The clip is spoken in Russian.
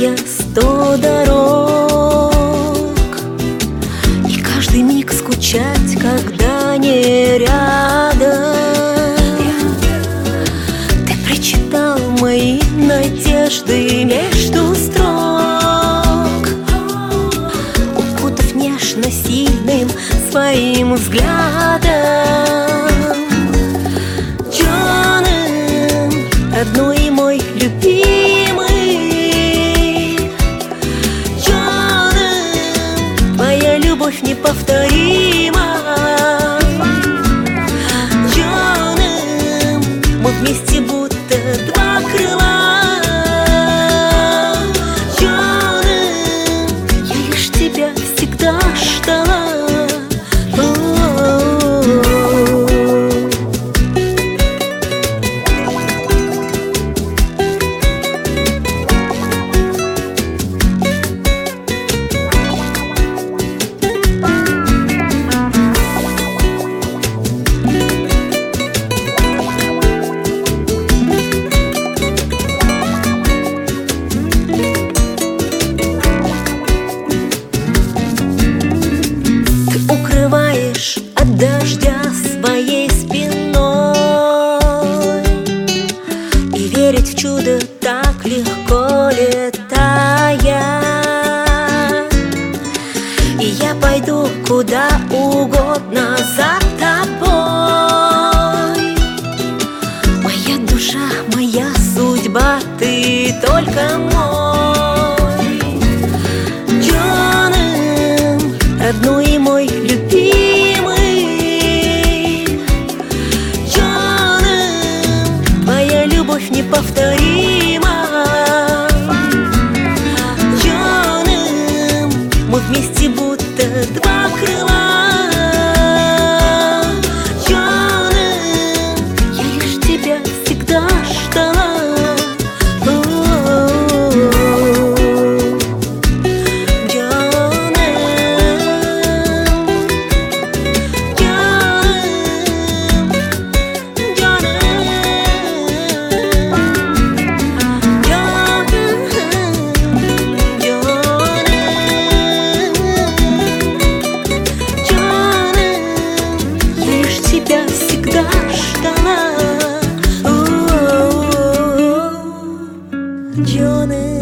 я 100 дорог, и каждый миг скучать, когда не рядом. Ты прочитал мои надежды между строк, укутав нежно сильным своим взглядом. Джонни, родной мой любимый, Джонни, твоя любовь неповторима. Джонни, мы вместе будто два крыла. Джонни, я лишь тебя всегда ждала. От дождя своей спиной, и верить в чудо так легко, летая. И я пойду куда угодно за тобой. Моя душа, моя судьба, ты только мой. Джонни, родной мой любимый, любовь неповторима. Джонни, мы вместе будто два крыла. Джонни, я лишь тебя всегда ждала. Тебя всегда ждала. Джонни.